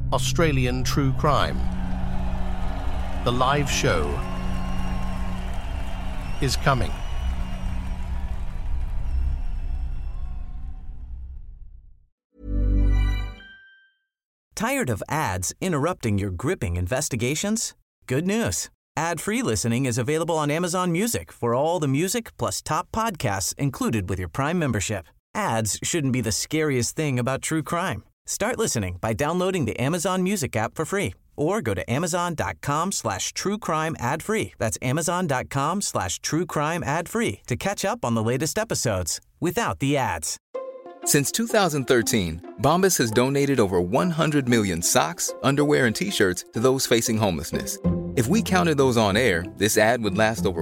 Australian True Crime. The live show is coming. Tired of ads interrupting your gripping investigations? Good news. Ad-free listening is available on Amazon Music for all the music plus top podcasts included with your Prime membership. Ads shouldn't be the scariest thing about true crime. Start listening by downloading the Amazon Music app for free or go to amazon.com/truecrime ad-free. That's amazon.com/truecrime ad-free to catch up on the latest episodes without the ads. Since 2013, Bombas has donated over 100 million socks, underwear, and T-shirts to those facing homelessness. If we counted those on air, this ad would last over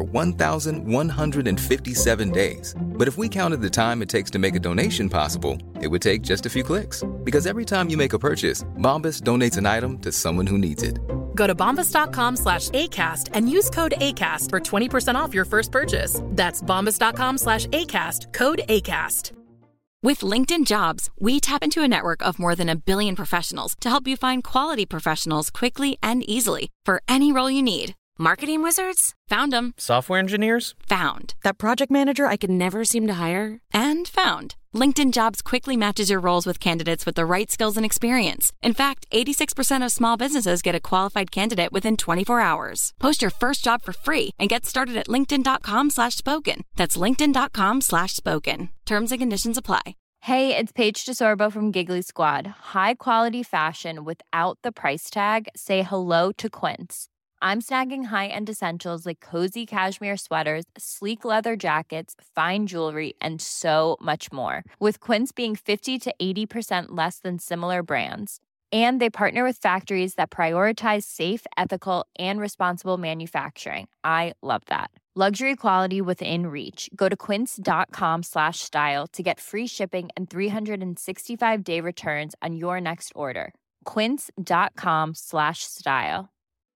1,157 days. But if we counted the time it takes to make a donation possible, it would take just a few clicks. Because every time you make a purchase, Bombas donates an item to someone who needs it. Go to bombas.com/ACAST and use code ACAST for 20% off your first purchase. That's bombas.com/ACAST, code ACAST. With LinkedIn Jobs, we tap into a network of more than 1 billion professionals to help you find quality professionals quickly and easily for any role you need. Marketing wizards? Found them. Software engineers? Found. That project manager I could never seem to hire? And found. LinkedIn Jobs quickly matches your roles with candidates with the right skills and experience. In fact, 86% of small businesses get a qualified candidate within 24 hours. Post your first job for free and get started at linkedin.com/spoken. That's linkedin.com/spoken. Terms and conditions apply. Hey, it's Paige DeSorbo from Giggly Squad. High quality fashion without the price tag. Say hello to Quince. I'm snagging high-end essentials like cozy cashmere sweaters, sleek leather jackets, fine jewelry, and so much more. With Quince being 50 to 80% less than similar brands. And they partner with factories that prioritize safe, ethical, and responsible manufacturing. I love that. Luxury quality within reach. Go to quince.com/style to get free shipping and 365-day returns on your next order. Quince.com/style.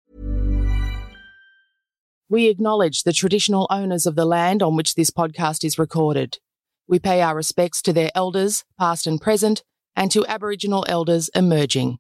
We acknowledge the traditional owners of the land on which this podcast is recorded. We pay our respects to their elders, past and present, and to Aboriginal elders emerging.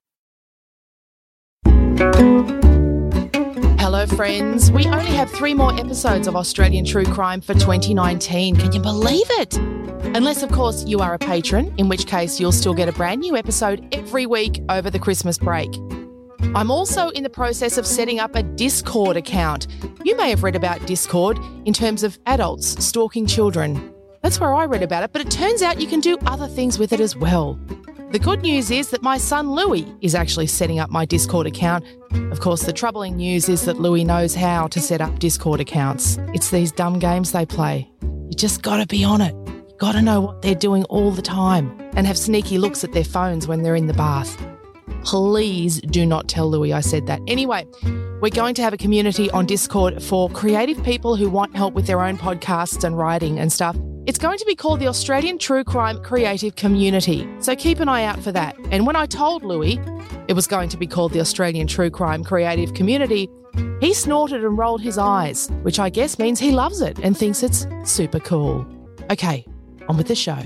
Hello, friends. We only have 3 more episodes of Australian True Crime for 2019. Can you believe it? Unless, of course, you are a patron, in which case you'll still get a brand new episode every week over the Christmas break. I'm also in the process of setting up a Discord account. You may have read about Discord in terms of adults stalking children. That's where I read about it, but it turns out you can do other things with it as well. The good news is that my son Louis is actually setting up my Discord account. Of course, the troubling news is that Louis knows how to set up Discord accounts. It's these dumb games they play. You just got to be on it. You got to know what they're doing all the time and have sneaky looks at their phones when they're in the bath. Please do not tell Louis I said that. Anyway, we're going to have a community on Discord for creative people who want help with their own podcasts and writing and stuff. It's going to be called the Australian True Crime Creative Community, so keep an eye out for that. And when I told Louis it was going to be called the Australian True Crime Creative Community, he snorted and rolled his eyes, which I guess means he loves it and thinks it's super cool. Okay, on with the show.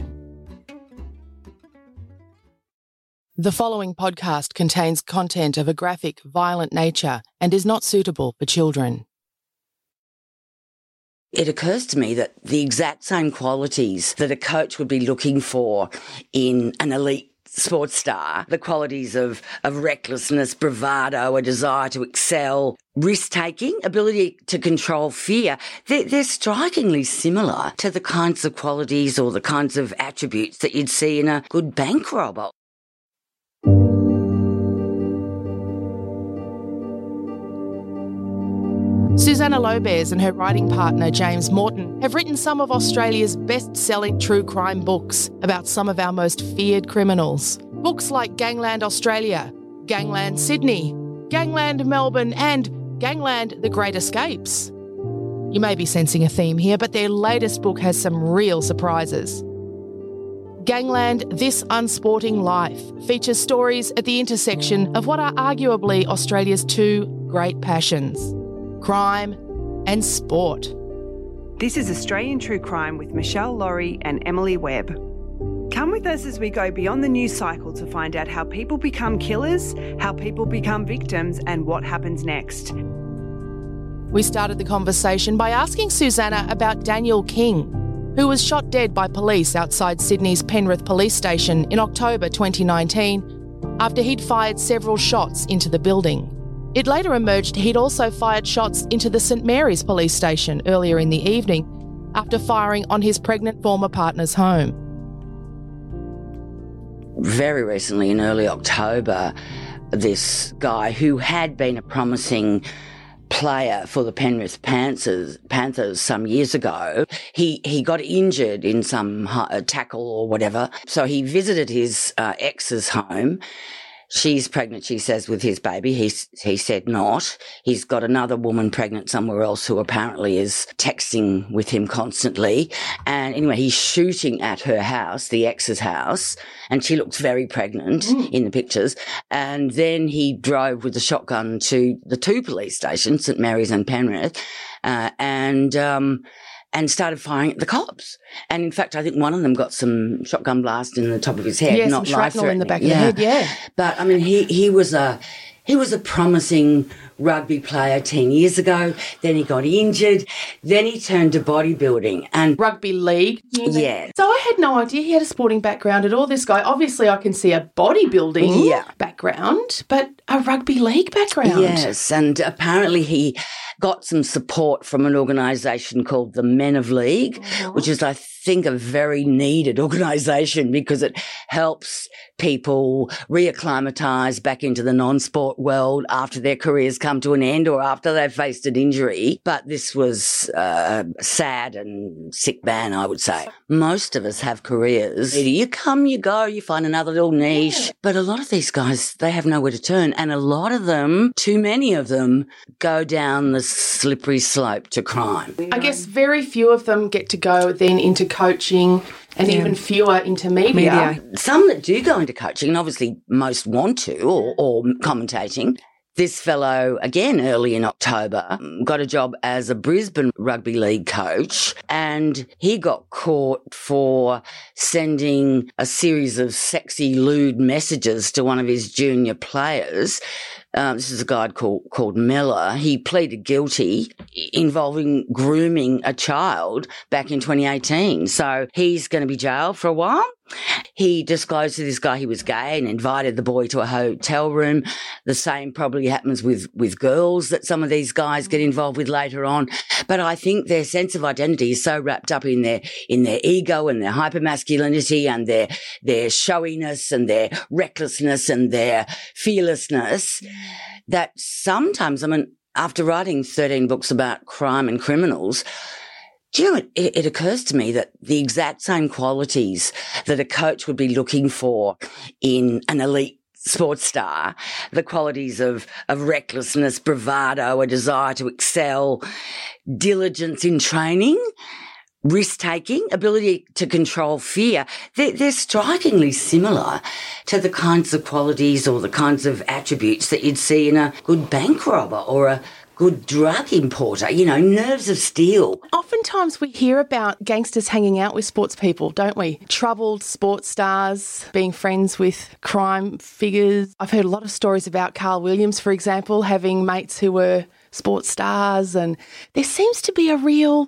The following podcast contains content of a graphic, violent nature and is not suitable for children. It occurs to me that the exact same qualities that a coach would be looking for in an elite sports star, the qualities of recklessness, bravado, a desire to excel, risk-taking, ability to control fear, they're strikingly similar to the kinds of qualities or the kinds of attributes that you'd see in a good bank robber. Susanna Lobez and her writing partner James Morton have written some of Australia's best-selling true crime books about some of our most feared criminals. Books like Gangland Australia, Gangland Sydney, Gangland Melbourne and Gangland The Great Escapes. You may be sensing a theme here, but their latest book has some real surprises. Gangland This Unsporting Life features stories at the intersection of what are arguably Australia's 2 great passions: crime and sport. This is Australian True Crime with Michelle Laurie and Emily Webb. Come with us as we go beyond the news cycle to find out how people become killers, how people become victims, and what happens next. We started the conversation by asking Susanna about Daniel King, who was shot dead by police outside Sydney's Penrith Police Station in October 2019 after he'd fired several shots into the building. It later emerged he'd also fired shots into the St Mary's Police Station earlier in the evening after firing on his pregnant former partner's home. Very recently, in early October, this guy who had been a promising player for the Penrith Panthers some years ago, he got injured in some tackle or whatever. So he visited his ex's home. She's pregnant, she says, with his baby. He said not. He's got another woman pregnant somewhere else who apparently is texting with him constantly. And anyway, he's shooting at her house, the ex's house, and she looks very pregnant in the pictures. And then he drove with a shotgun to the two police stations, St Mary's and Penrith, and started firing at the cops. And in fact, I think one of them got some shotgun blast in the top of his head. Yeah, not some shrapnel in the back of the head, yeah. But I mean, he was a promising rugby player 10 years ago. Then he got injured. Then he turned to bodybuilding and rugby league. Yeah. So I had no idea he had a sporting background at all. This guy, obviously, I can see a bodybuilding background, but a rugby league background. Yes, and apparently he got some support from an organisation called the Men of League, which is, I think, a very needed organisation because it helps people reacclimatise back into the non-sport world after their careers come to an end or after they've faced an injury. But this was a sad and sick man, I would say. Most of us have careers. You come, you go, you find another little niche. But a lot of these guys, they have nowhere to turn. And a lot of them, too many of them, go down the slippery slope to crime. I guess very few of them get to go then into coaching and even fewer into media. Some that do go into coaching, and obviously most want to, or commentating. This fellow, again, early in October, got a job as a Brisbane rugby league coach, and he got caught for sending a series of sexy, lewd messages to one of his junior players. This is a guy called Miller. He pleaded guilty involving grooming a child back in 2018. So he's going to be jailed for a while. He disclosed to this guy he was gay and invited the boy to a hotel room. The same probably happens with girls that some of these guys get involved with later on. But I think their sense of identity is so wrapped up in their ego and their hypermasculinity and their showiness and their recklessness and their fearlessness that sometimes, I mean, after writing 13 books about crime and criminals, do you know, it occurs to me that the exact same qualities that a coach would be looking for in an elite sports star, the qualities of recklessness, bravado, a desire to excel, diligence in training, risk-taking, ability to control fear, they're strikingly similar to the kinds of qualities or the kinds of attributes that you'd see in a good bank robber or a good drug importer, you know, nerves of steel. Oftentimes we hear about gangsters hanging out with sports people, don't we? Troubled sports stars, being friends with crime figures. I've heard a lot of stories about Carl Williams, for example, having mates who were sports stars, and there seems to be a real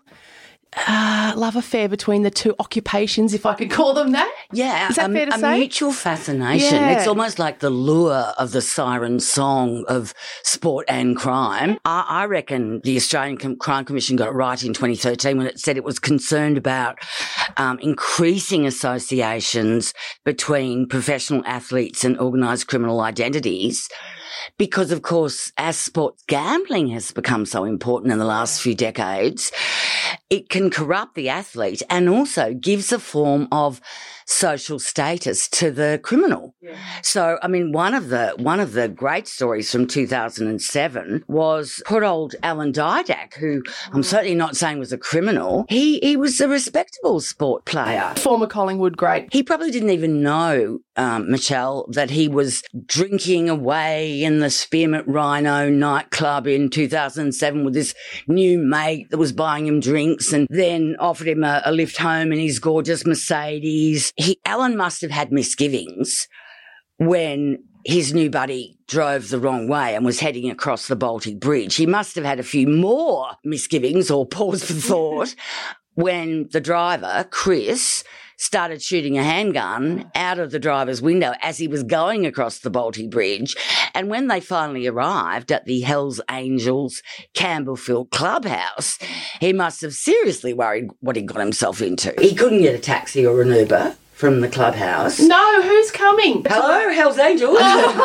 love affair between the two occupations, if I could call them that. Yeah, is that fair to say? A mutual fascination. Yeah. It's almost like the lure of the siren song of sport and crime. I reckon the Australian Crime Commission got it right in 2013 when it said it was concerned about increasing associations between professional athletes and organised criminal identities. Because, of course, as sports gambling has become so important in the last few decades, it can corrupt the athlete and also gives a form of social status to the criminal. Yeah. So, I mean, one of the great stories from 2007 was poor old Alan Didak, who I'm certainly not saying was a criminal. He was a respectable sport player. Former Collingwood great. He probably didn't even know, Michelle, that he was drinking away in the Spearmint Rhino nightclub in 2007 with this new mate that was buying him drinks drinks and then offered him a lift home in his gorgeous Mercedes. Alan must have had misgivings when his new buddy drove the wrong way and was heading across the Baltic Bridge. He must have had a few more misgivings or pause for thought when the driver, Chris, started shooting a handgun out of the driver's window as he was going across the Baltic Bridge. And when they finally arrived at the Hells Angels Campbellfield clubhouse, he must have seriously worried what he got himself into. He couldn't get a taxi or an Uber from the clubhouse. No, who's coming? Hello, Hells Angels.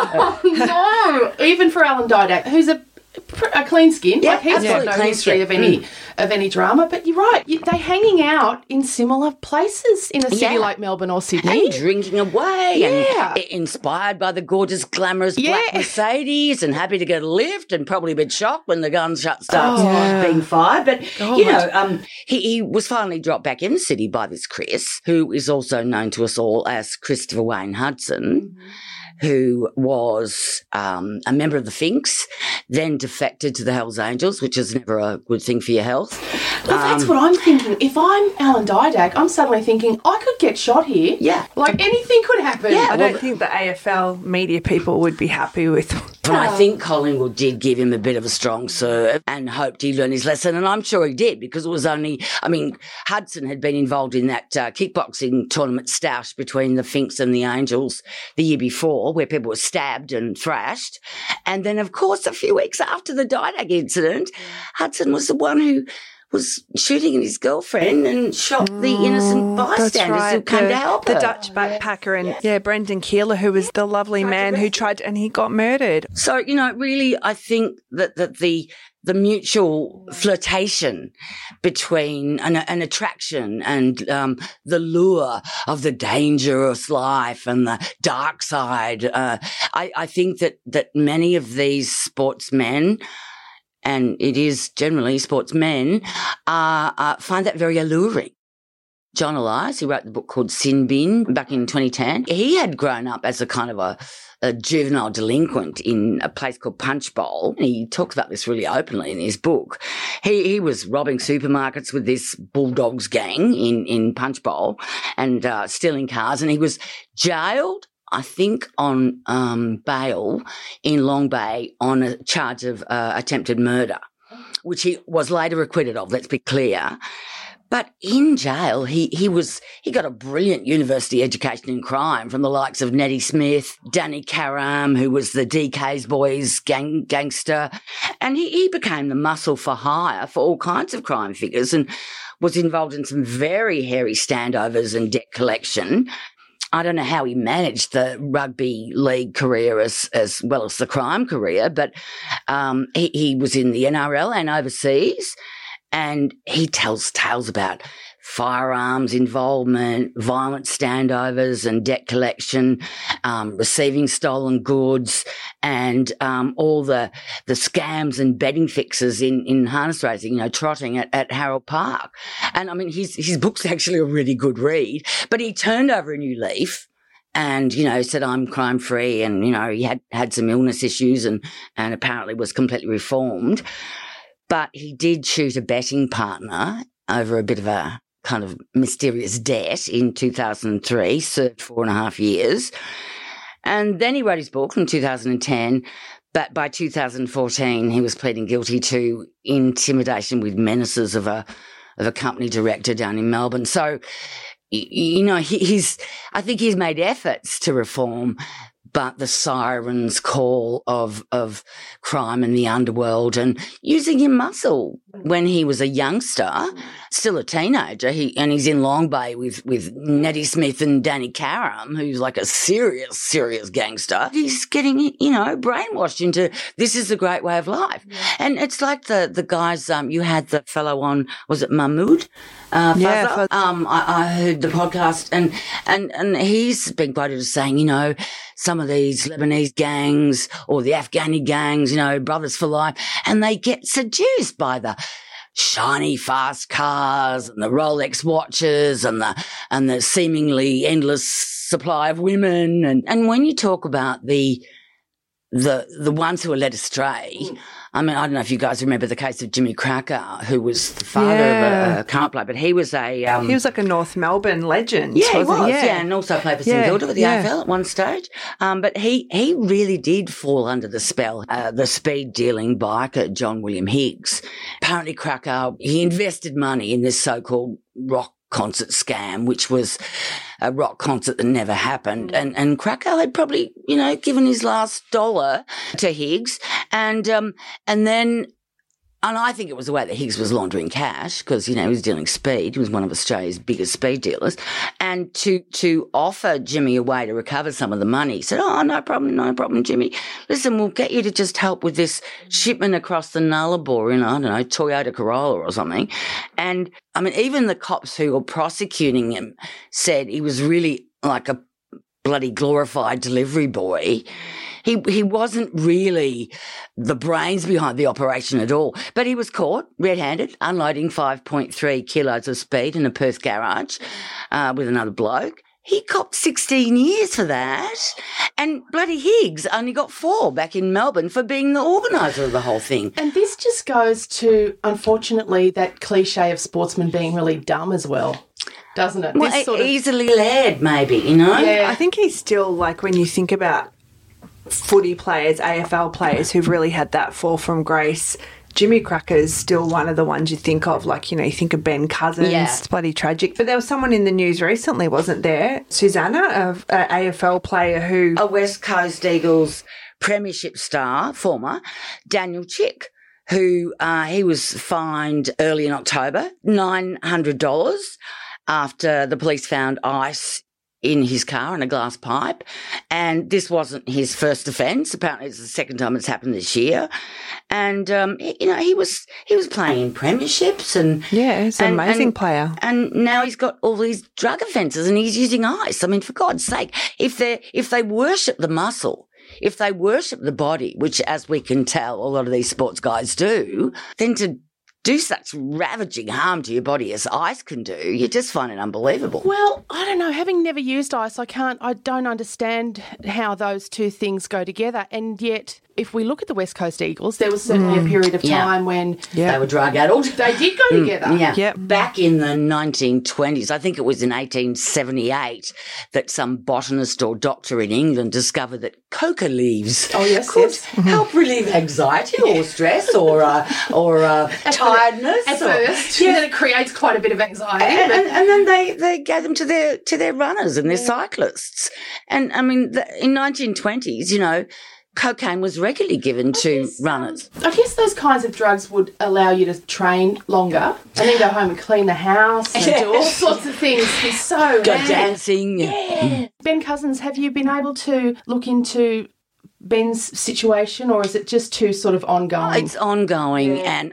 Oh, no. Even for Alan Didak, who's a clean skin. Yeah, like he's got no history of any drama. But you're right. They're hanging out in similar places in a city like Melbourne or Sydney. And drinking away and inspired by the gorgeous, glamorous black Mercedes and happy to get a lift and probably a bit shocked when the gunshot starts being fired. But, he was finally dropped back in the city by this Chris, who is also known to us all as Christopher Wayne Hudson, who was a member of the Finks, then defected to the Hells Angels, which is never a good thing for your health. Well, that's what I'm thinking. If I'm Alan Didak, I'm suddenly thinking, I could get shot here. Yeah. Like anything could happen. Yeah, I don't think the AFL media people would be happy with. And I think Collingwood did give him a bit of a strong serve and hoped he'd learn his lesson, and I'm sure he did, because it was Hudson had been involved in that kickboxing tournament stoush between the Finks and the Angels the year before, where people were stabbed and thrashed. And then, of course, a few weeks after the Didak incident, Hudson was the one who was shooting at his girlfriend and shot the innocent bystanders who came to help her. The Dutch backpacker and, Brendan Keeler, who was the lovely man who tried, and he got murdered. So, really, I think that the mutual flirtation between an attraction and the lure of the dangerous life and the dark side, I think that many of these sportsmen, and it is generally sportsmen, find that very alluring. John Elias, who wrote the book called Sin Bin back in 2010, he had grown up as a kind of a juvenile delinquent in a place called Punch Bowl. He talks about this really openly in his book. He was robbing supermarkets with this Bulldogs gang in Punch Bowl and stealing cars, and he was jailed, I think, on bail in Long Bay on a charge of attempted murder, which he was later acquitted of, let's be clear. But in jail, he got a brilliant university education in crime from the likes of Nettie Smith, Danny Karam, who was the DK's boys gangster, and he became the muscle for hire for all kinds of crime figures and was involved in some very hairy standovers and debt collection. I don't know how he managed the rugby league career as well as the crime career, but he was in the NRL and overseas. And he tells tales about firearms involvement, violent standovers and debt collection, receiving stolen goods, and all the scams and betting fixes in harness racing, trotting at Harold Park. And, his book's actually a really good read. But he turned over a new leaf and, said, I'm crime-free, and, he had some illness issues and apparently was completely reformed. But he did shoot a betting partner over a bit of a kind of mysterious debt in 2003, served 4.5 years. And then he wrote his book in 2010, but by 2014 he was pleading guilty to intimidation with menaces of a company director down in Melbourne. So, I think he's made efforts to reform, but the sirens call of crime in the underworld and using him muscle when he was a youngster, still a teenager, he's in Long Bay with Nettie Smith and Danny Karam, who's like a serious gangster. He's getting, brainwashed into this is a great way of life. Yeah. And it's like the guys, you had the fellow on, was it Mahmood? I heard the podcast and he's been quoted as saying, some of these Lebanese gangs or the Afghani gangs, brothers for life, and they get seduced by the shiny fast cars and the Rolex watches and the seemingly endless supply of women. And when you talk about the the ones who are led astray. I mean, I don't know if you guys remember the case of Jimmy Cracker, who was the father of a current player, but he was he was like a North Melbourne legend. Yeah, wasn't he was. he? Yeah, and also played for St Kilda with the AFL at one stage. But he really did fall under the spell. The speed dealing biker, John William Higgs. Apparently, Cracker, he invested money in this so-called rock concert scam, which was a rock concert that never happened. And Krakow had probably, given his last dollar to Higgs. And I think it was the way that Higgs was laundering cash because, he was dealing speed. He was one of Australia's biggest speed dealers. And to offer Jimmy a way to recover some of the money, he said, "Oh, no problem, Jimmy. Listen, we'll get you to just help with this shipment across the Nullarbor in, I don't know, Toyota Corolla or something." And, I mean, even the cops who were prosecuting him said he was really like a bloody glorified delivery boy. He wasn't really the brains behind the operation at all. But he was caught red-handed, unloading 5.3 kilos of speed in a Perth garage with another bloke. He copped 16 years for that. And bloody Higgs only got 4 back in Melbourne for being the organiser of the whole thing. And this just goes to, unfortunately, that cliche of sportsmen being really dumb as well, doesn't it? Well, easily led, maybe, Yeah, I think he's still, like, when you think about footy players, AFL players who've really had that fall from grace, Jimmy Cracker's still one of the ones you think of, like, you think of Ben Cousins. It's bloody tragic. But there was someone in the news recently, wasn't there? Susanna, an AFL player who... A West Coast Eagles premiership star, former, Daniel Chick, who he was fined early in October, $900 after the police found ice in his car and a glass pipe. And this wasn't his first offence. Apparently it's the second time it's happened this year. And, he was playing in premierships and... Yeah, he's an amazing player. And now he's got all these drug offences and he's using ice. I mean, for God's sake, if they worship the muscle, if they worship the body, which as we can tell a lot of these sports guys do, then to do such ravaging harm to your body as ice can do, you just find it unbelievable. Well, I don't know. Having never used ice, I don't understand how those two things go together. And yet, if we look at the West Coast Eagles, there was certainly a period of time when... They were drug-addled. They did go together. Yeah. Back in the 1920s, I think it was in 1878, that some botanist or doctor in England discovered that coca leaves could help relieve anxiety or stress or tiredness. At first. And then it creates quite a bit of anxiety. And then they gave them to their runners and their cyclists. And, I mean, in 1920s, cocaine was regularly given to runners. I guess those kinds of drugs would allow you to train longer and then go home and clean the house and do all sorts of things. It's so Go dancing. Yeah. Ben Cousins, have you been able to look into Ben's situation, or is it just too sort of ongoing? It's ongoing, and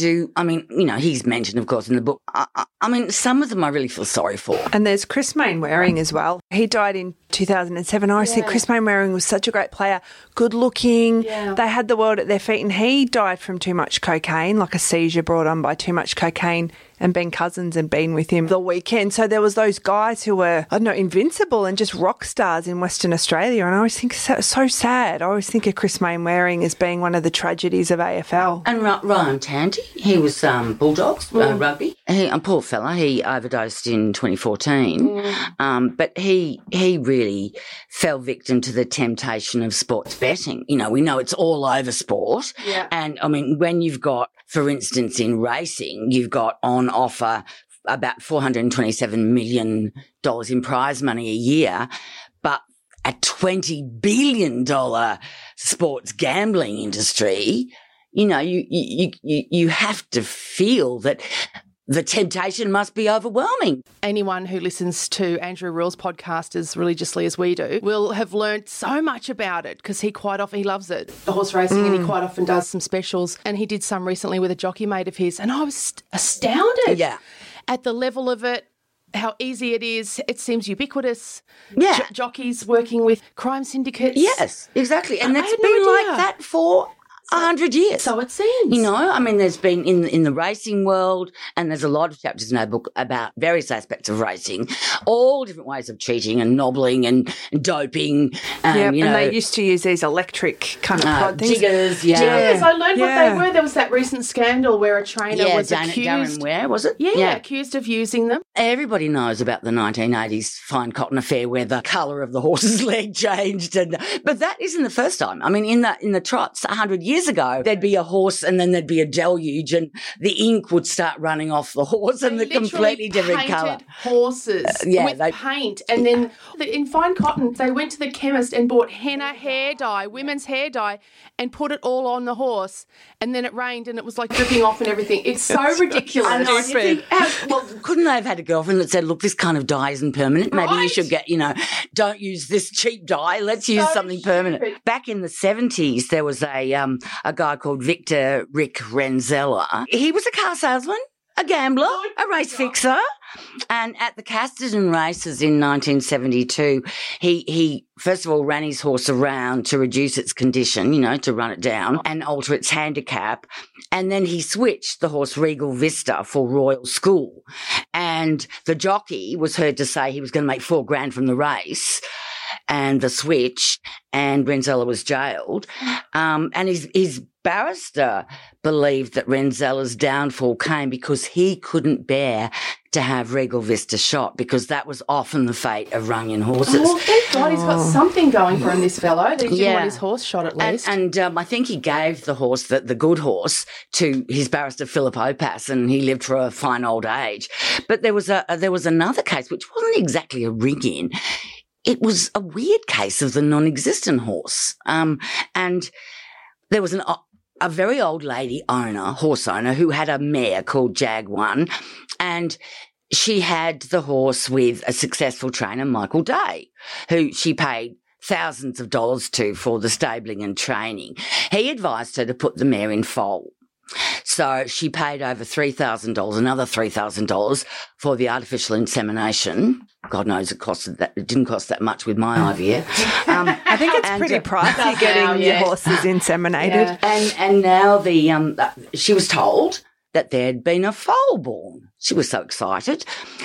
he's mentioned, of course, in the book. I mean, some of them I really feel sorry for. And there's Chris Mainwaring as well. He died in 2007. I always think Chris Mainwaring was such a great player, good looking. Yeah. They had the world at their feet, and he died from too much cocaine, like a seizure brought on by too much cocaine. And Ben Cousins had been with him the weekend. So there was those guys who were, invincible and just rock stars in Western Australia. And I always think so sad. I always think of Chris Mainwaring as being one of the tragedies of AFL. And Ryan Tanti, he was Bulldogs, rugby. Poor fella, he overdosed in 2014. But he really fell victim to the temptation of sports betting. We know it's all over sport. Yeah. And, when you've got, for instance, in racing, you've got on offer about $427 million in prize money a year, but a $20 billion sports gambling industry, you have to feel that the temptation must be overwhelming. Anyone who listens to Andrew Rule's podcast as religiously as we do will have learnt so much about it because he loves it, the horse racing, and he quite often does some specials. And he did some recently with a jockey mate of his, and I was astounded at the level of it, how easy it is. It seems ubiquitous. Yeah. Jockeys working with crime syndicates. Yes, exactly. And it's been like that for 100 years. So it seems. You know, I mean, there's been in the racing world, and there's a lot of chapters in our book about various aspects of racing, all different ways of cheating and nobbling and doping. And you know, they used to use these electric kind of prod things. Jiggers, Yes, I learned what they were. There was that recent scandal where a trainer was accused. Darren Ware, was it? Yeah, accused of using them. Everybody knows about the 1980s fine cotton affair where the colour of the horse's leg changed, but that isn't the first time. I mean, in the trots 100 years ago, there'd be a horse and then there'd be a deluge, and the ink would start running off the horse and the completely different colour. Horses with paint, and then in fine cotton, they went to the chemist and bought henna hair dye, women's hair dye, and put it all on the horse, and then it rained and it was like dripping off and everything. It's so ridiculous. I know. Well, couldn't they have had a girlfriend that said, look, this kind of dye isn't permanent. Maybe you should get, don't use this cheap dye. Let's use something permanent. Back in the 70s, there was a guy called Victor Rick Renzella. He was a car salesman, a gambler, a race fixer. And at the Casterton races in 1972, he first of all ran his horse around to reduce its condition, to run it down and alter its handicap. And then he switched the horse Regal Vista for Royal School. And the jockey was heard to say he was going to make $4,000 from the race and the switch, and Renzella was jailed. And his barrister believed that Renzella's downfall came because he couldn't bear to have Regal Vista shot, because that was often the fate of Runyon horses. Oh, thank God he's got something going for him, this fellow. He didn't want his horse shot at least. And I think he gave the horse, the good horse, to his barrister Philip Opas, and he lived for a fine old age. But there was another case which wasn't exactly a rig-in. It was a weird case of the non-existent horse. And there was a very old lady horse owner, who had a mare called Jag 1, and she had the horse with a successful trainer, Michael Day, who she paid thousands of dollars to for the stabling and training. He advised her to put the mare in foal. So she paid over $3,000, another $3,000 for the artificial insemination. God knows it didn't cost that much with my IVF. I think it's pretty pricey getting your horses inseminated. Yeah. And now she was told that there had been a foal born. She was so excited.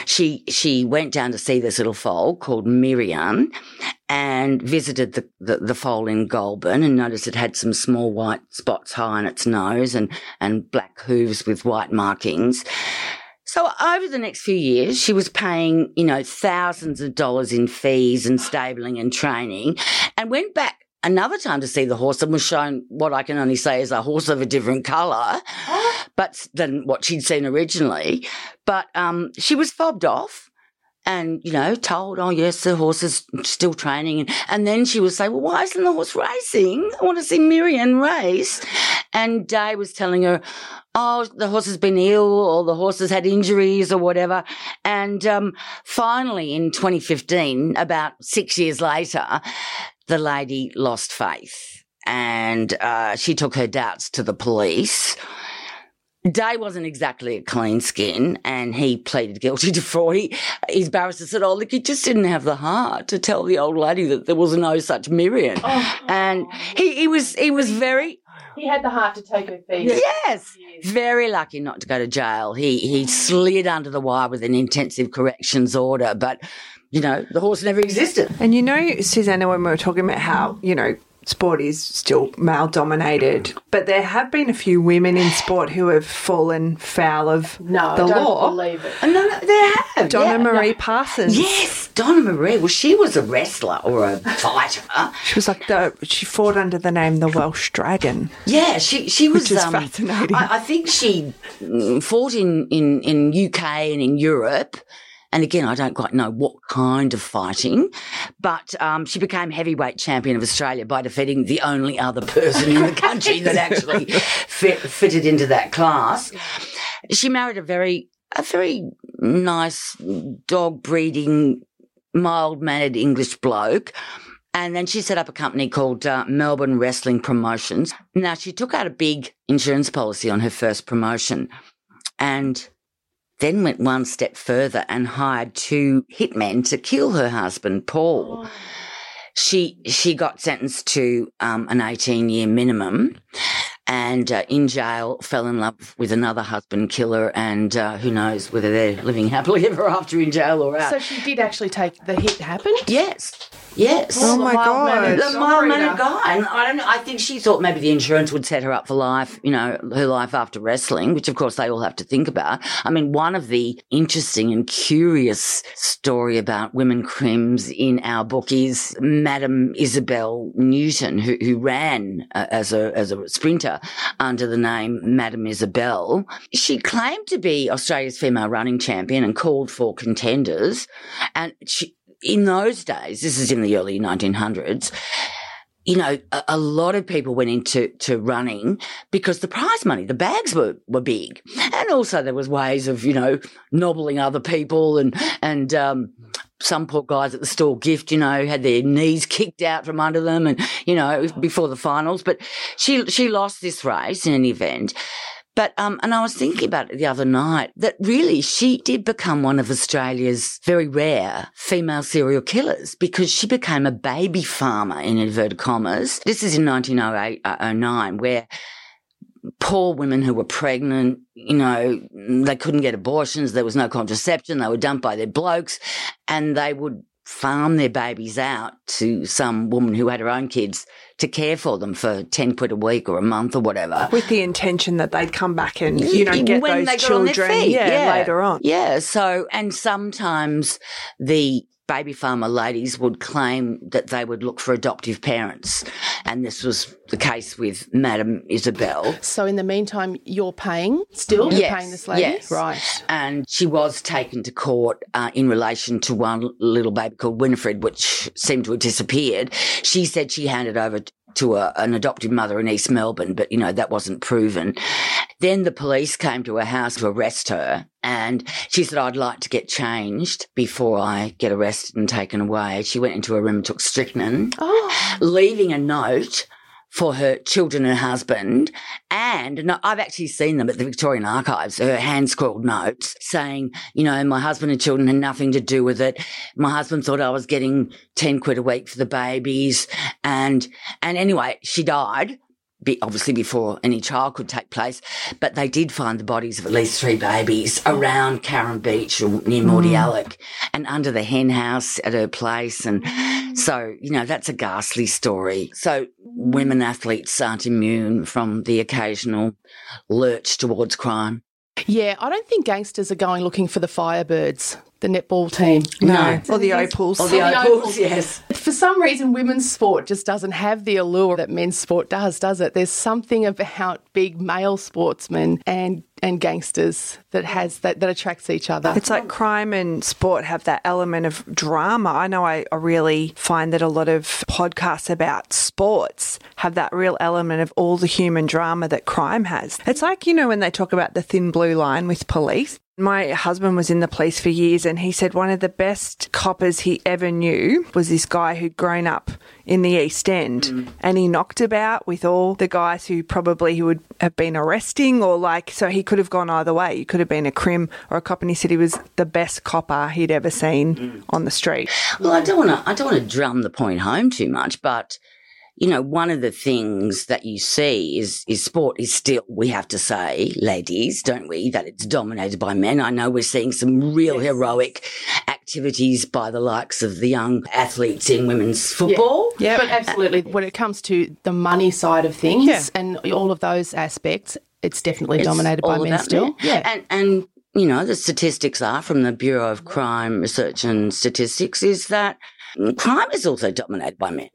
She went down to see this little foal called Miriam and visited the foal in Goulburn, and noticed it had some small white spots high on its nose and black hooves with white markings. So over the next few years, she was paying, thousands of dollars in fees and stabling and training, and went back another time to see the horse and was shown what I can only say is a horse of a different colour than what she'd seen originally. But she was fobbed off and, told, oh, yes, the horse is still training. And then she would say, well, why isn't the horse racing? I want to see Miriam race. And Day was telling her, oh, the horse has been ill, or the horse has had injuries or whatever. And finally, in 2015, about 6 years later, the lady lost faith, and she took her doubts to the police. Day wasn't exactly a clean skin, and he pleaded guilty to fraud. His barrister said, oh, look, he just didn't have the heart to tell the old lady that there was no such Miriam. Oh. And he was very... He had the heart to take her feet. Yes. Very lucky not to go to jail. He slid under the wire with an intensive corrections order, but, the horse never existed. And Susanna, when we were talking about how, sport is still male-dominated, but there have been a few women in sport who have fallen foul of the law. No, I don't believe it. No, they have. Donna Marie Parsons. Yes, Donna Marie. Well, she was a wrestler or a fighter. She was like she fought under the name the Welsh Dragon. Yeah, she was. Which is fascinating. I think she fought in UK and in Europe. And again, I don't quite know what kind of fighting, but she became heavyweight champion of Australia by defeating the only other person in the country that actually fitted into that class. She married a very nice dog breeding, mild-mannered English bloke. And then she set up a company called Melbourne Wrestling Promotions. Now, she took out a big insurance policy on her first promotion, and then went one step further and hired 2 hitmen to kill her husband, Paul. Oh. She got sentenced to an 18-year minimum, and in jail fell in love with another husband killer, and who knows whether they're living happily ever after in jail or out. So she did actually take the hit happened? Yes. Yes. Oh my God. The mild-mannered guy. And I don't know, I think she thought maybe the insurance would set her up for life, you know, her life after wrestling, which of course they all have to think about. I mean, one of the interesting and curious story about women crims in our book is Madam Isabel Newton, who ran as a sprinter under the name Madam Isabel. She claimed to be Australia's female running champion and called for contenders. And in those days, this is in the early 1900s, you know, a lot of people went into running because the prize money, the bags were big. And also there was ways of, you know, nobbling other people and some poor guys at the store gift, you know, had their knees kicked out from under them and, you know, before the finals. But she lost this race in any event. But, and I was thinking about it the other night, that really she did become one of Australia's very rare female serial killers because she became a baby farmer, in inverted commas. This is in 1908-09, where poor women who were pregnant, you know, they couldn't get abortions, there was no contraception, they were dumped by their blokes, and they would farm their babies out to some woman who had her own kids to care for them for 10 quid a week or a month or whatever. With the intention that they'd come back and, you know, get when those children later on. Yeah, so, and sometimes the baby farmer ladies would claim that they would look for adoptive parents. And this was the case with Madam Isabel. So in the meantime, you're paying still? You're paying this lady? Yes. Right. And she was taken to court in relation to one little baby called Winifred, which seemed to have disappeared. She said she handed over to an adoptive mother in East Melbourne, but, you know, that wasn't proven. Then the police came to her house to arrest her, and she said, I'd like to get changed before I get arrested and taken away. She went into her room and took strychnine, leaving a note for her children and husband. And I've actually seen them at the Victorian Archives, her hand-scrawled notes saying, you know, my husband and children had nothing to do with it. My husband thought I was getting 10 quid a week for the babies. And anyway, she died, obviously before any trial could take place, but they did find the bodies of at least 3 babies around Carrum Beach or near Mordialloc and under the hen house at her place. And so, you know, that's a ghastly story. So women athletes aren't immune from the occasional lurch towards crime. Yeah, I don't think gangsters are going looking for the Firebirds, the netball team. No. Or the Opals. Or the Opals, yes. For some reason, women's sport just doesn't have the allure that men's sport does it? There's something about big male sportsmen and gangsters that attracts each other. It's like crime and sport have that element of drama. I know I really find that a lot of podcasts about sports have that real element of all the human drama that crime has. It's like, you know, when they talk about the thin blue line with police. My husband was in the police for years, and he said one of the best coppers he ever knew was this guy who'd grown up in the East End, and he knocked about with all the guys who probably he would have been arresting, or like, so he could have gone either way. He could have been a crim or a cop, and he said he was the best copper he'd ever seen on the street. Well, I don't want to drum the point home too much, but you know, one of the things that you see is sport is still, we have to say, ladies, don't we, that it's dominated by men. I know we're seeing some real heroic activities by the likes of the young athletes in women's football. Yeah, but absolutely. When it comes to the money side of things and all of those aspects, it's definitely dominated by men still. Men. Yeah. And you know, the statistics are from the Bureau of Crime Research and Statistics is that crime is also dominated by men.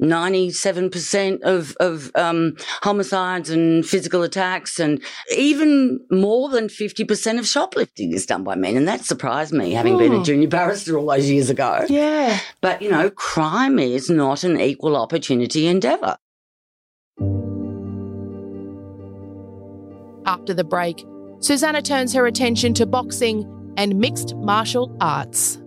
97% of homicides and physical attacks, and even more than 50% of shoplifting is done by men. And that surprised me, having been a junior barrister all those years ago. Yeah. But, you know, crime is not an equal opportunity endeavour. After the break, Susanna turns her attention to boxing and mixed martial arts.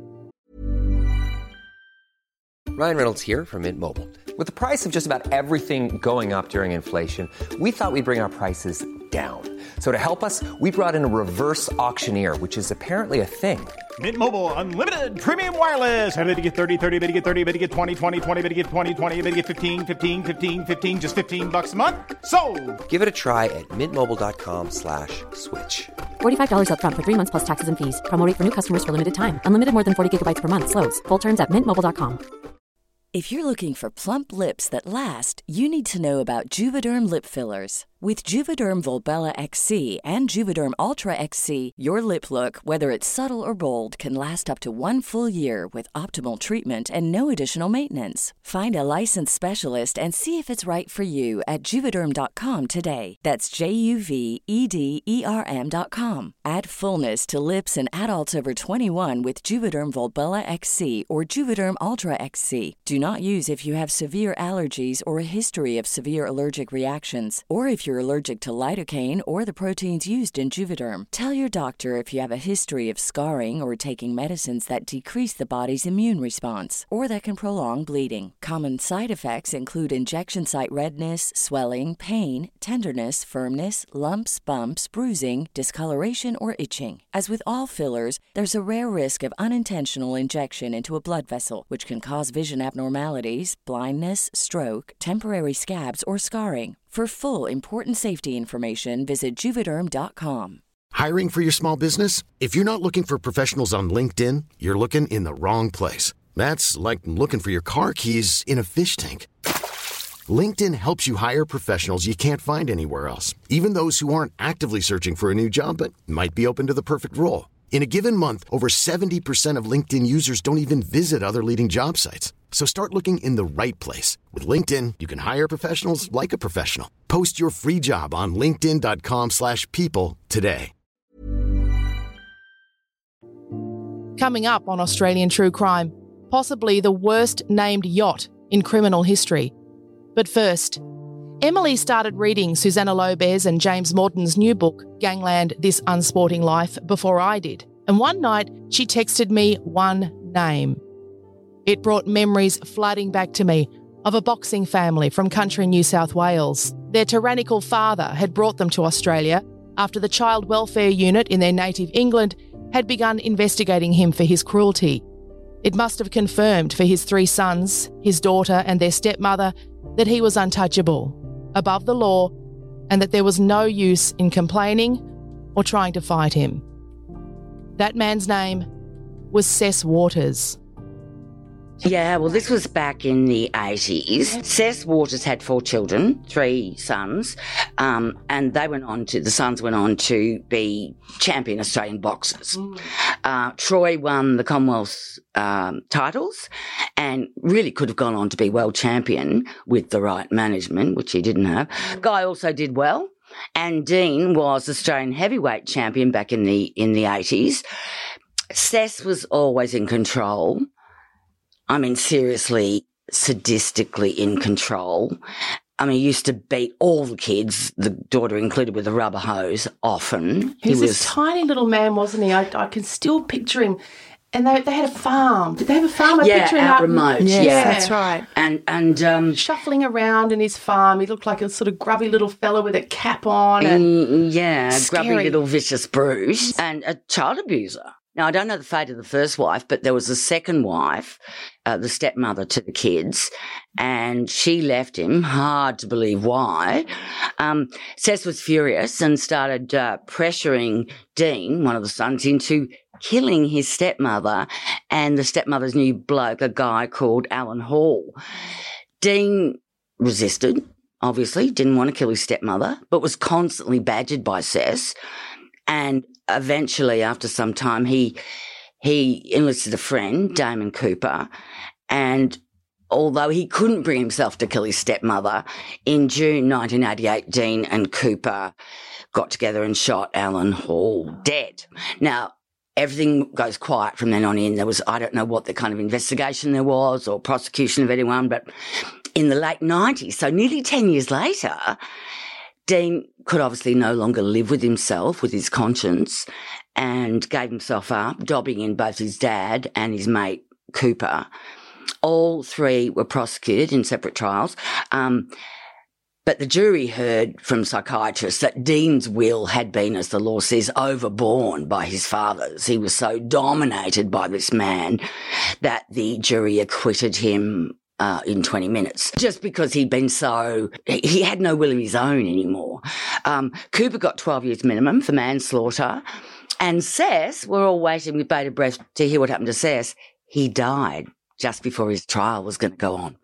Ryan Reynolds here from Mint Mobile. With the price of just about everything going up during inflation, we thought we'd bring our prices down. So to help us, we brought in a reverse auctioneer, which is apparently a thing. Mint Mobile Unlimited Premium Wireless. How to get 30, 30, bit to get 30, bit to get 20, 20, 20, bit to get 20, 20, bit to get 15, 15, 15, 15, just $15 a month? Sold! Give it a try at mintmobile.com/switch. $45 up front for 3 months plus taxes and fees. Promo rate for new customers for limited time. Unlimited more than 40 gigabytes per month. Slows full terms at mintmobile.com. If you're looking for plump lips that last, you need to know about Juvederm lip fillers. With Juvederm Volbella XC and Juvederm Ultra XC, your lip look, whether it's subtle or bold, can last up to 1 full year with optimal treatment and no additional maintenance. Find a licensed specialist and see if it's right for you at Juvederm.com today. That's JUVEDERM.com. Add fullness to lips in adults over 21 with Juvederm Volbella XC or Juvederm Ultra XC. Do not use if you have severe allergies or a history of severe allergic reactions, or if you're allergic to lidocaine or the proteins used in Juvederm. Tell your doctor if you have a history of scarring or taking medicines that decrease the body's immune response or that can prolong bleeding. Common side effects include injection site redness, swelling, pain, tenderness, firmness, lumps, bumps, bruising, discoloration, or itching. As with all fillers, there's a rare risk of unintentional injection into a blood vessel, which can cause vision abnormalities, blindness, stroke, temporary scabs, or scarring. For full important safety information, visit Juvederm.com. Hiring for your small business? If you're not looking for professionals on LinkedIn, you're looking in the wrong place. That's like looking for your car keys in a fish tank. LinkedIn helps you hire professionals you can't find anywhere else, even those who aren't actively searching for a new job but might be open to the perfect role. In a given month, over 70% of LinkedIn users don't even visit other leading job sites. So start looking in the right place. With LinkedIn, you can hire professionals like a professional. Post your free job on linkedin.com/people today. Coming up on Australian True Crime, possibly the worst named yacht in criminal history. But first, Emily started reading Susanna Lopez and James Morton's new book, Gangland, This Unsporting Life, before I did. And one night, she texted me one name. It brought memories flooding back to me of a boxing family from country New South Wales. Their tyrannical father had brought them to Australia after the Child Welfare Unit in their native England had begun investigating him for his cruelty. It must have confirmed for his 3 sons, his daughter and their stepmother that he was untouchable, above the law, and that there was no use in complaining or trying to fight him. That man's name was Cess Waters. Yeah, well, this was back in the 80s. Cess Waters had 4 children, 3 sons, and the sons went on to be champion Australian boxers. Troy won the Commonwealth titles and really could have gone on to be world champion with the right management, which he didn't have. Guy also did well, and Dean was Australian heavyweight champion back in the 80s. Cess was always in control. I mean, seriously, sadistically in control. I mean, he used to beat all the kids, the daughter included, with a rubber hose often. He was this tiny little man, wasn't he? I can still picture him. And they had a farm. Did they have a farm? Out remote. Yes, yeah, that's right. And shuffling around in his farm. He looked like a sort of grubby little fella with a cap on. And grubby little vicious Bruce. And a child abuser. Now, I don't know the fate of the first wife, but there was a second wife, the stepmother to the kids, and she left him. Hard to believe why. Cess was furious and started pressuring Dean, one of the sons, into killing his stepmother and the stepmother's new bloke, a guy called Alan Hall. Dean resisted, obviously, didn't want to kill his stepmother, but was constantly badgered by Cess. And eventually, after some time, he enlisted a friend, Damon Cooper, and although he couldn't bring himself to kill his stepmother, in June 1988, Dean and Cooper got together and shot Alan Hall dead. Now, everything goes quiet from then on in. I don't know what the kind of investigation there was or prosecution of anyone, but in the late 90s, so nearly 10 years later, Dean could obviously no longer live with himself, with his conscience, and gave himself up, dobbing in both his dad and his mate, Cooper. All 3 were prosecuted in separate trials. But But the jury heard from psychiatrists that Dean's will had been, as the law says, overborne by his father's. He was so dominated by this man that the jury acquitted him in 20 minutes, just because he had no will of his own anymore. Cooper got 12 years minimum for manslaughter, and Sess, we're all waiting with bated breath to hear what happened to Sess. He died just before his trial was going to go on.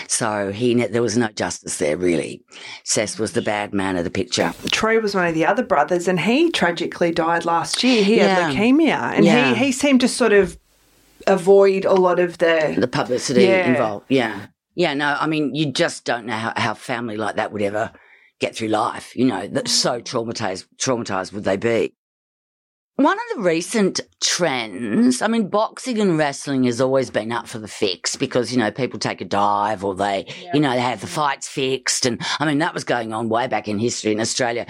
So there was no justice there, really. Sess was the bad man of the picture. Troy was one of the other brothers, and he tragically died last year. He had leukemia, and he seemed to sort of avoid a lot of the publicity involved. Yeah. Yeah, no, I mean, you just don't know how family like that would ever get through life, that's so traumatized would they be. One of the recent trends, I mean, boxing and wrestling has always been up for the fix because, people take a dive or they have the fights fixed. And, I mean, that was going on way back in history in Australia,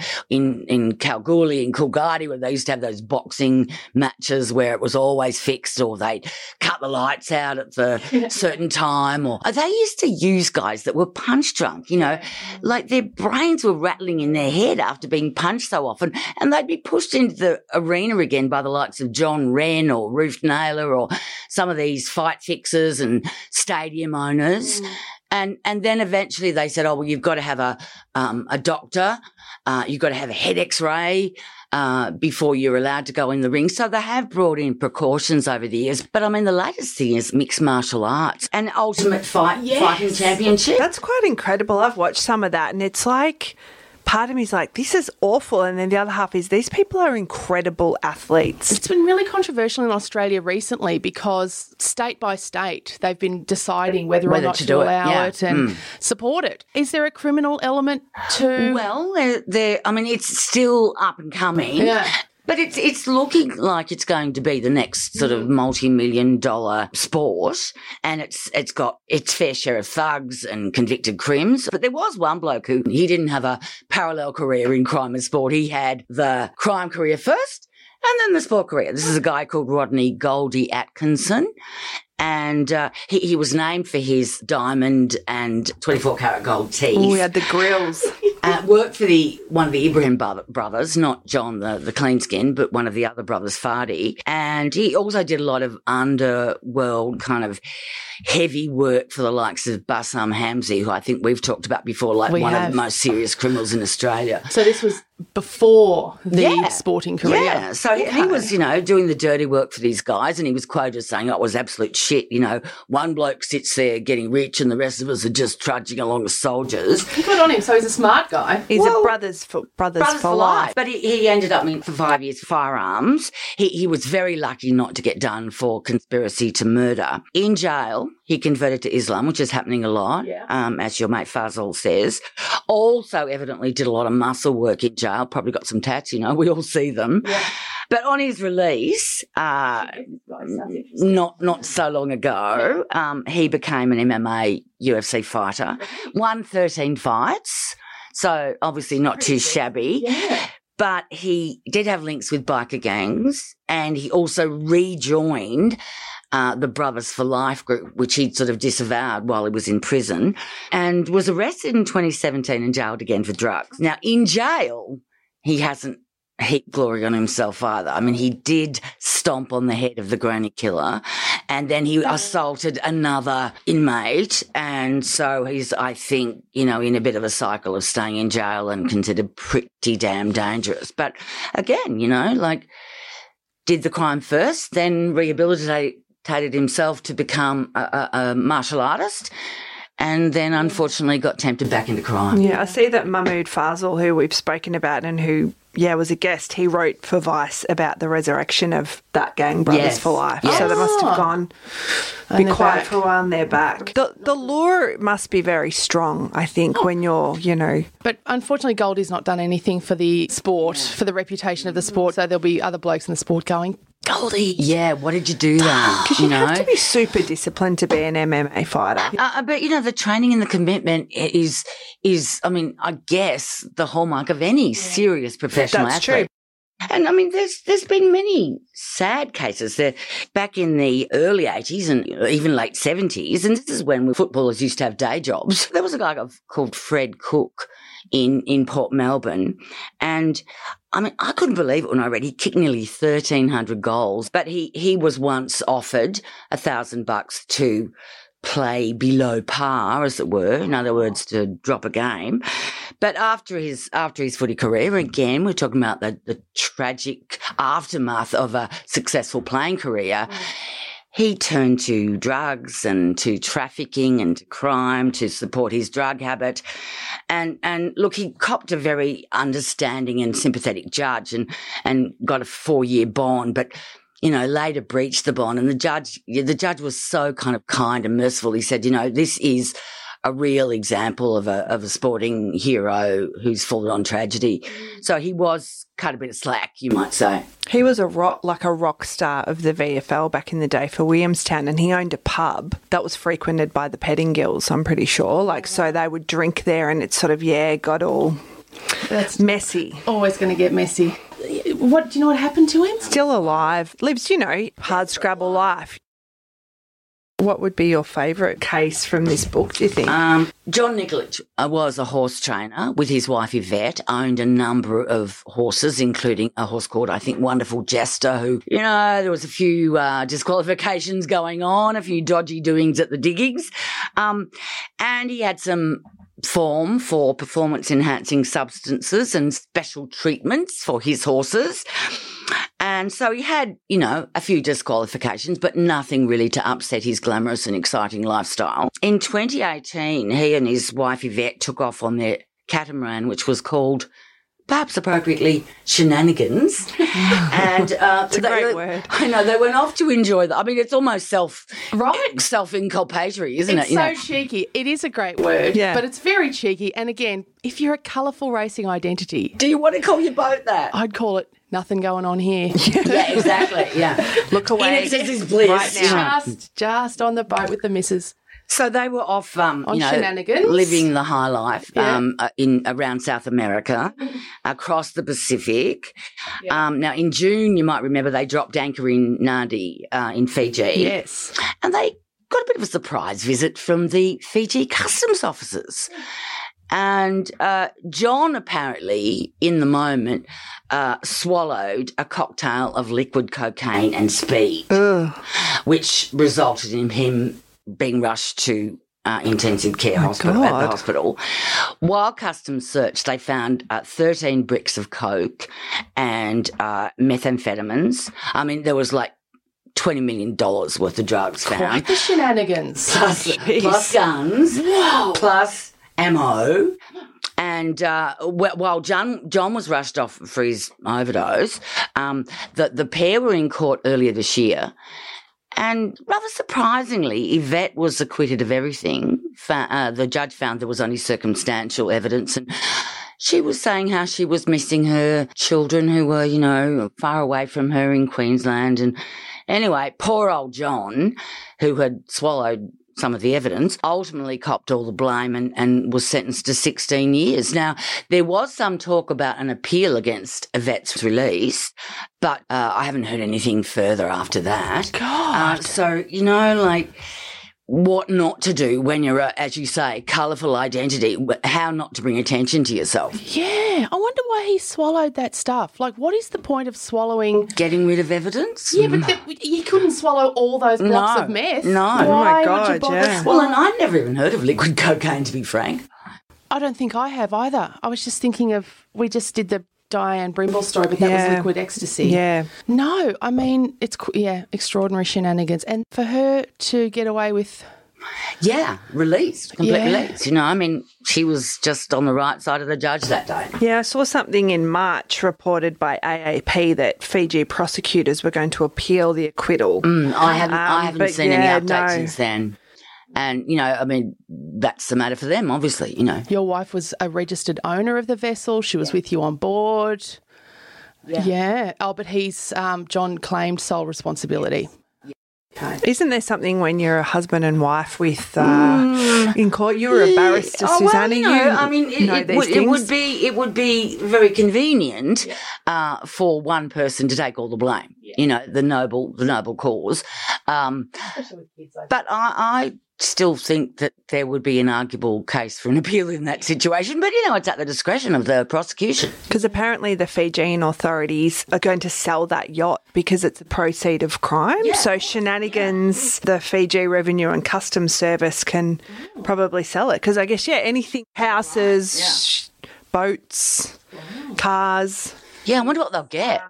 in Kalgoorlie, in Coolgardie, where they used to have those boxing matches where it was always fixed, or they'd cut the lights out at the certain time, or they used to use guys that were punch drunk, like their brains were rattling in their head after being punched so often, and they'd be pushed into the arena again by the likes of John Wren or Ruth Naylor or some of these fight fixers and stadium owners. And then eventually they said, oh, well, you've got to have a doctor, you've got to have a head x-ray before you're allowed to go in the ring. So they have brought in precautions over the years. But, I mean, the latest thing is mixed martial arts and Ultimate Fighting Championship. That's quite incredible. I've watched some of that, and it's like, part of me is like, this is awful. And then the other half is, these people are incredible athletes. It's been really controversial in Australia recently because state by state, they've been deciding whether or not to allow it and support it. Is there a criminal element to... Well, I mean, it's still up and coming. Yeah. But it's looking like it's going to be the next sort of multi-million-dollar sport, and it's got its fair share of thugs and convicted crims. But there was one bloke who he didn't have a parallel career in crime and sport. He had the crime career first and then the sport career. This is a guy called Rodney Goldie Atkinson. And he was named for his diamond and 24-karat gold teeth. Oh, he had the grills. Worked for one of the Ibrahim brothers, not John the clean skin, but one of the other brothers, Fadi. And he also did a lot of underworld kind of heavy work for the likes of Bassam Hamzy, who I think we've talked about before, like one of the most serious criminals in Australia. So this was before the sporting career. Yeah, so he was, doing the dirty work for these guys, and he was quoted as saying, it was absolute shit, one bloke sits there getting rich and the rest of us are just trudging along as soldiers. Good on him, so he's a smart guy. He's a brothers for life. But he ended up for 5 years for firearms. He was very lucky not to get done for conspiracy to murder. In jail, he converted to Islam, which is happening a lot, as your mate Fazal says. Also evidently did a lot of muscle work in jail, probably got some tats, we all see them. Yeah. But on his release, not so long ago, he became an MMA UFC fighter, won 13 fights, so obviously not too shabby. Yeah. But he did have links with biker gangs, and he also rejoined the Brothers for Life group, which he'd sort of disavowed while he was in prison, and was arrested in 2017 and jailed again for drugs. Now, in jail, he hasn't heaped glory on himself either. I mean, he did stomp on the head of the granny killer, and then he assaulted another inmate, and so he's, I think, in a bit of a cycle of staying in jail and considered pretty damn dangerous. But again, did the crime first, then rehabilitated himself to become a martial artist, and then unfortunately got tempted back into crime. Yeah, I see that Mahmoud Fazal, who we've spoken about and who, was a guest, he wrote for Vice about the resurrection of that gang, Brothers for Life. Yes. So they must have gone be quiet for a while and they're back. The lure must be very strong, I think, when you're, But unfortunately, Goldie's not done anything for the sport, for the reputation of the sport, so there'll be other blokes in the sport going, Goldie. Yeah, what did you do then? Because you have to be super disciplined to be an MMA fighter. But, the training and the commitment is I mean, I guess the hallmark of any serious professional athlete. That's true. And I mean, there's been many sad cases there back in the early 80s and even late 70s. And this is when footballers used to have day jobs. There was a guy called Fred Cook in Port Melbourne. And I mean, I couldn't believe it when I read he kicked nearly 1,300 goals, but he was once offered $1,000 to play below par, as it were. In other words, to drop a game. But after his footy career, again, we're talking about the tragic aftermath of a successful playing career. He turned to drugs and to trafficking and to crime to support his drug habit. And look, he copped a very understanding and sympathetic judge and got a 4-year bond, but later breached the bond. And the judge was so kind and merciful. He said, this is a real example of a sporting hero who's fallen on tragedy. So he was cut a bit of slack, you might say. He was a rock star of the VFL back in the day for Williamstown, and he owned a pub that was frequented by the Pettingills, I'm pretty sure. So they would drink there, and it's sort of, got all that's messy. Always going to get messy. What do you know what happened to him? Still alive. Lives, hard scrabble life. What would be your favourite case from this book, do you think? John Nikolic was a horse trainer with his wife Yvette, owned a number of horses, including a horse called, I think, Wonderful Jester, who, there was a few disqualifications going on, a few dodgy doings at the diggings. And he had some form for performance-enhancing substances and special treatments for his horses. And so he had, a few disqualifications, but nothing really to upset his glamorous and exciting lifestyle. In 2018, he and his wife Yvette took off on their catamaran, which was called, perhaps appropriately, Shenanigans. And it's a great word. I know, they went off to enjoy that. I mean, it's almost self-inculpatory, isn't it? It's so cheeky. It is a great word, but it's very cheeky. And again, if you're a colourful racing identity... Do you want to call your boat that? I'd call it Nothing Going On Here. Yeah, exactly, yeah. Look away. In excess is bliss. Right now. Just on the boat with the missus. So they were off, Shenanigans, living the high life in around South America, across the Pacific. Yeah. Now, in June, you might remember they dropped anchor in Nadi in Fiji. Yes, and they got a bit of a surprise visit from the Fiji customs officers. And John apparently, in the moment, swallowed a cocktail of liquid cocaine and speed, which resulted in him being rushed to intensive care hospital at the hospital. While customs searched, they found 13 bricks of coke and methamphetamines. I mean, there was like $20 million worth of drugs found. Quite the shenanigans. Plus guns. Wow. Plus ammo. And while John was rushed off for his overdose, the pair were in court earlier this year. And rather surprisingly, Yvette was acquitted of everything. The judge found there was only circumstantial evidence, and she was saying how she was missing her children who were, far away from her in Queensland. And anyway, poor old John, who had swallowed some of the evidence, ultimately copped all the blame and was sentenced to 16 years. Now, there was some talk about an appeal against Yvette's release, but I haven't heard anything further after that. God. So, what not to do when you're, as you say, colourful identity, how not to bring attention to yourself. Yeah, I wonder why he swallowed that stuff. Like, what is the point of swallowing? Getting rid of evidence? Yeah, but you couldn't swallow all those blocks of meth. No. Why oh my God, would you bother yeah. Well, and I'd never even heard of liquid cocaine, to be frank. I don't think I have either. I was just thinking of, we just did the Diane Brimble story, but that was liquid ecstasy. Yeah. No, I mean, it's, extraordinary shenanigans. And for her to get away with... Yeah, released, complete release. I mean, she was just on the right side of the judge that day. Yeah, I saw something in March reported by AAP that Fiji prosecutors were going to appeal the acquittal. I haven't seen any updates since then. And, I mean, that's the matter for them, obviously, Your wife was a registered owner of the vessel. She was with you on board. Yeah. Oh, but he's, John claimed sole responsibility. Isn't there something when you're a husband and wife with in court? You were a barrister, Susanna. It would be very convenient for one person to take all the blame. You know, the noble cause. But I still think that there would be an arguable case for an appeal in that situation. But, it's at the discretion of the prosecution. Because apparently the Fijian authorities are going to sell that yacht because it's a proceed of crime. Yeah. So Shenanigans, the Fiji Revenue and Customs Service can probably sell it. Because I guess, anything, houses, boats, cars. Yeah, I wonder what they'll get.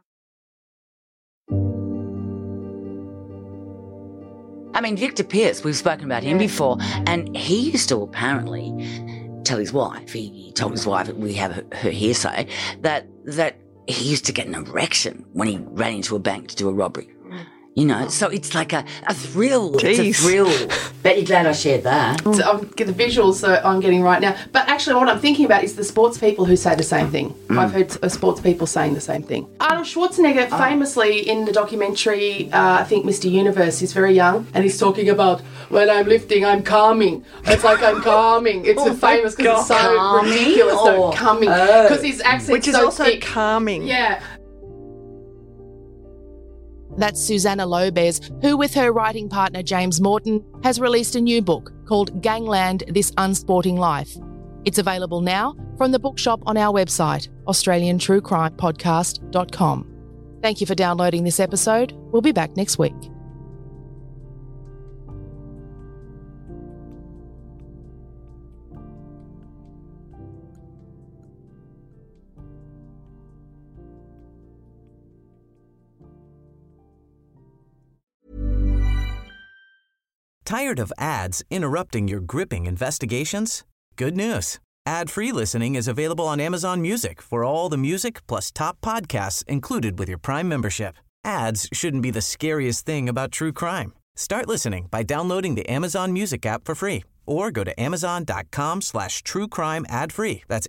I mean, Victor Pearce, we've spoken about him before, and he used to apparently tell his wife, he told his wife, we have her hearsay, that he used to get an erection when he ran into a bank to do a robbery. So it's like a thrill. Jeez. It's a thrill. Bet you're glad I shared that. So I'm getting the visuals that I'm getting right now. But actually what I'm thinking about is the sports people who say the same thing. I've heard sports people saying the same thing. Arnold Schwarzenegger famously in the documentary, I think Mr. Universe, he's very young, and he's talking about, when I'm lifting, I'm calming. It's like I'm calming. It's famous because it's so calming ridiculous. So calming. Because his accent Which is so also thick. calming. Yeah. That's Susanna Lobez, who with her writing partner James Morton has released a new book called Gangland, This Unsporting Life. It's available now from the bookshop on our website, australiantruecrimepodcast.com. Thank you for downloading this episode. We'll be back next week. Tired of ads interrupting your gripping investigations? Good news. Ad-free listening is available on Amazon Music for all the music plus top podcasts included with your Prime membership. Ads shouldn't be the scariest thing about true crime. Start listening by downloading the Amazon Music app for free or go to amazon.com/truecrime ad-free. That's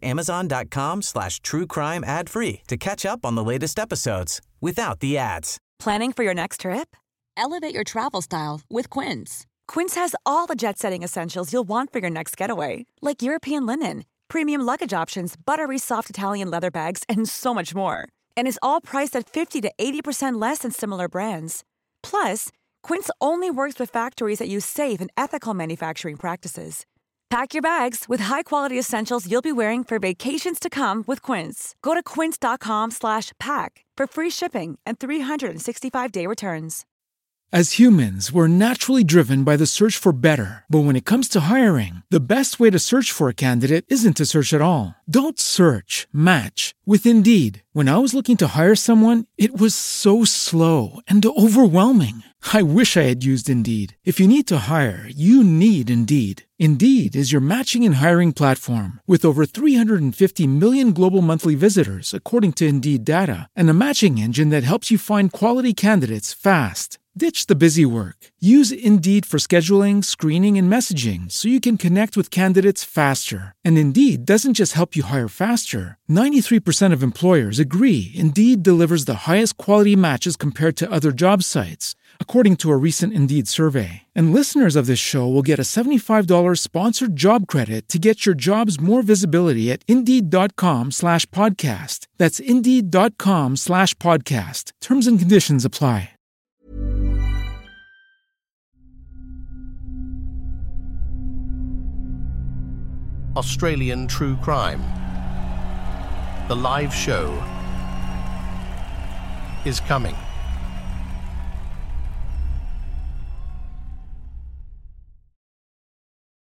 amazon.com/truecrime ad-free to catch up on the latest episodes without the ads. Planning for your next trip? Elevate your travel style with Quince. Quince has all the jet-setting essentials you'll want for your next getaway, like European linen, premium luggage options, buttery soft Italian leather bags, and so much more. And is all priced at 50 to 80% less than similar brands. Plus, Quince only works with factories that use safe and ethical manufacturing practices. Pack your bags with high-quality essentials you'll be wearing for vacations to come with Quince. Go to quince.com/pack for free shipping and 365-day returns. As humans, we're naturally driven by the search for better. But when it comes to hiring, the best way to search for a candidate isn't to search at all. Don't search, match with Indeed. When I was looking to hire someone, it was so slow and overwhelming. I wish I had used Indeed. If you need to hire, you need Indeed. Indeed is your matching and hiring platform with over 350 million global monthly visitors, according to Indeed data, and a matching engine that helps you find quality candidates fast. Ditch the busy work. Use Indeed for scheduling, screening, and messaging so you can connect with candidates faster. And Indeed doesn't just help you hire faster. 93% of employers agree Indeed delivers the highest quality matches compared to other job sites, according to a recent Indeed survey. And listeners of this show will get a $75 sponsored job credit to get your jobs more visibility at Indeed.com/podcast. That's Indeed.com/podcast. Terms and conditions apply. Australian True Crime. The live show is coming.